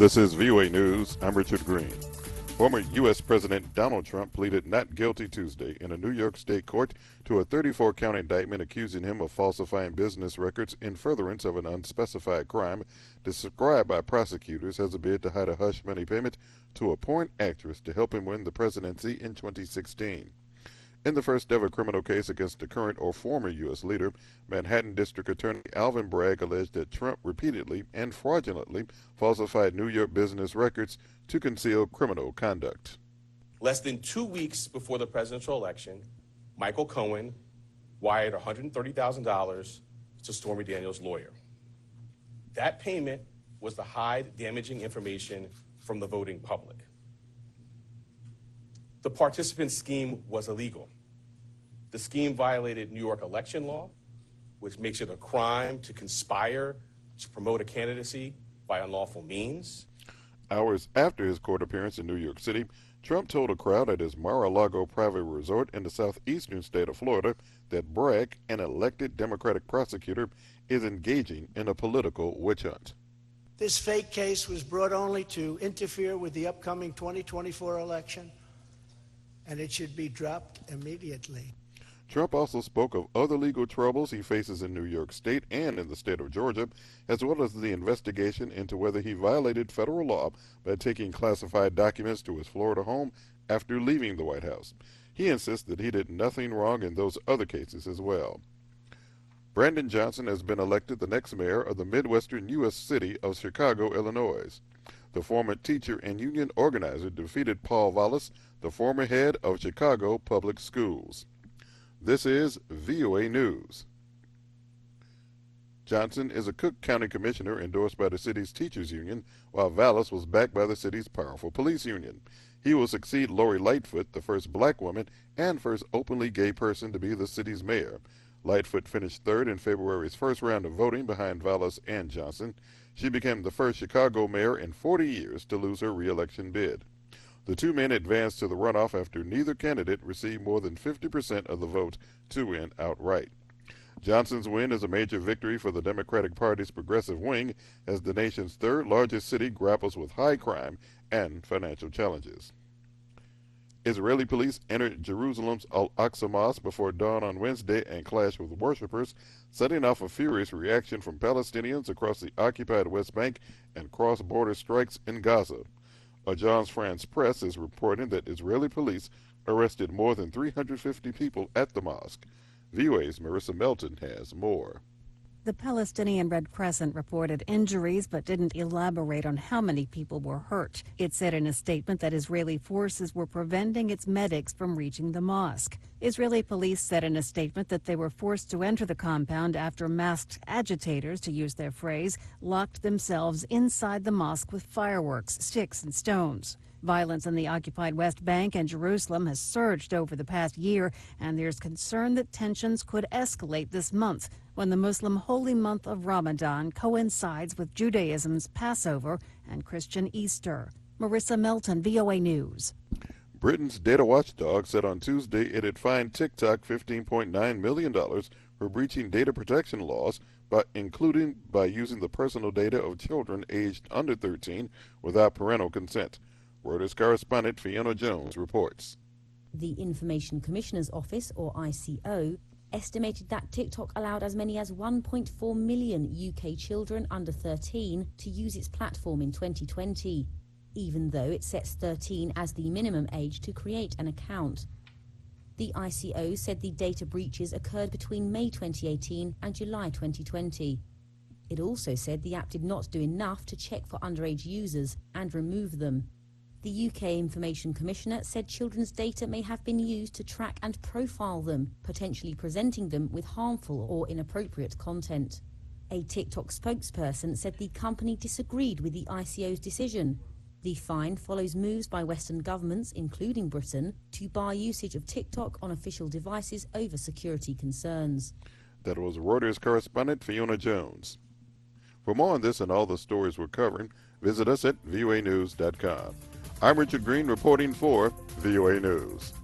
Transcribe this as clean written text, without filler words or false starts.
This is VOA News. I'm Richard Green. Former U.S. President Donald Trump pleaded not guilty Tuesday in a New York state court to a 34-count indictment accusing him of falsifying business records in furtherance of an unspecified crime described by prosecutors as a bid to hide a hush money payment to a porn actress to help him win the presidency in 2016. In the first ever criminal case against the current or former U.S. leader, Manhattan District Attorney Alvin Bragg alleged that Trump repeatedly and fraudulently falsified New York business records to conceal criminal conduct. Less than 2 weeks before the presidential election, Michael Cohen wired $130,000 to Stormy Daniels' lawyer. That payment was to hide damaging information from the voting public. The participant scheme was illegal. The scheme violated New York election law, which makes it a crime to conspire to promote a candidacy by unlawful means. Hours after his court appearance in New York City, Trump told a crowd at his Mar-a-Lago private resort in the southeastern state of Florida that Bragg, an elected Democratic prosecutor, is engaging in a political witch hunt. This fake case was brought only to interfere with the upcoming 2024 election, and it should be dropped immediately. Trump also spoke of other legal troubles he faces in New York State and in the state of Georgia, as well as the investigation into whether he violated federal law by taking classified documents to his Florida home after leaving the White House. He insists that he did nothing wrong in those other cases as well. Brandon Johnson has been elected the next mayor of the Midwestern U.S. city of Chicago, Illinois. The former teacher and union organizer defeated Paul Vallas, the former head of Chicago Public Schools. This is VOA News. Johnson is a Cook County commissioner endorsed by the city's teachers union, while Vallas was backed by the city's powerful police union. He will succeed Lori Lightfoot, the first black woman and first openly gay person to be the city's mayor. Lightfoot finished third in February's first round of voting behind Vallas and Johnson. She became the first Chicago mayor in 40 years to lose her re-election bid. The two men advanced to the runoff after neither candidate received more than 50% of the vote to win outright. Johnson's win is a major victory for the Democratic Party's progressive wing as the nation's third largest city grapples with high crime and financial challenges. Israeli police entered Jerusalem's Al-Aqsa Mosque before dawn on Wednesday and clashed with worshippers, setting off a furious reaction from Palestinians across the occupied West Bank and cross-border strikes in Gaza. Agence France Presse is reporting that Israeli police arrested more than 350 people at the mosque. VOA's Marissa Melton has more. The Palestinian Red Crescent reported injuries but didn't elaborate on how many people were hurt. It said in a statement that Israeli forces were preventing its medics from reaching the mosque. Israeli police said in a statement that they were forced to enter the compound after masked agitators, to use their phrase, locked themselves inside the mosque with fireworks, sticks, and stones. Violence in the occupied West Bank and Jerusalem has surged over the past year, and there's concern that tensions could escalate this month when the Muslim holy month of Ramadan coincides with Judaism's Passover and Christian Easter. Marissa Melton, VOA News. Britain's data watchdog said on Tuesday it had fined TikTok $15.9 million for breaching data protection laws, including by using the personal data of children aged under 13 without parental consent. Reuters correspondent Fiona Jones reports. The Information Commissioner's Office, or ICO, estimated that TikTok allowed as many as 1.4 million UK children under 13 to use its platform in 2020, even though it sets 13 as the minimum age to create an account. The ICO said the data breaches occurred between May 2018 and July 2020. It also said the app did not do enough to check for underage users and remove them. The UK Information Commissioner said children's data may have been used to track and profile them, potentially presenting them with harmful or inappropriate content. A TikTok spokesperson said the company disagreed with the ICO's decision. The fine follows moves by Western governments, including Britain, to bar usage of TikTok on official devices over security concerns. That was Reuters correspondent Fiona Jones. For more on this and all the stories we're covering, visit us at voanews.com. I'm Richard Green reporting for VOA News.